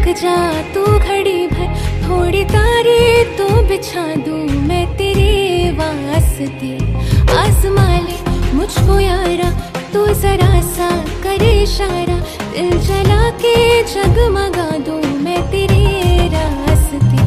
रुक जा तू घड़ी भर, थोड़ी तारे तो बिछा दूं मैं तेरे वास्ते। आजमा ले मुझको यारा, तू जरा सा करे इशारा, दिल जला के जगमगा दूं मैं तेरे रास्ते।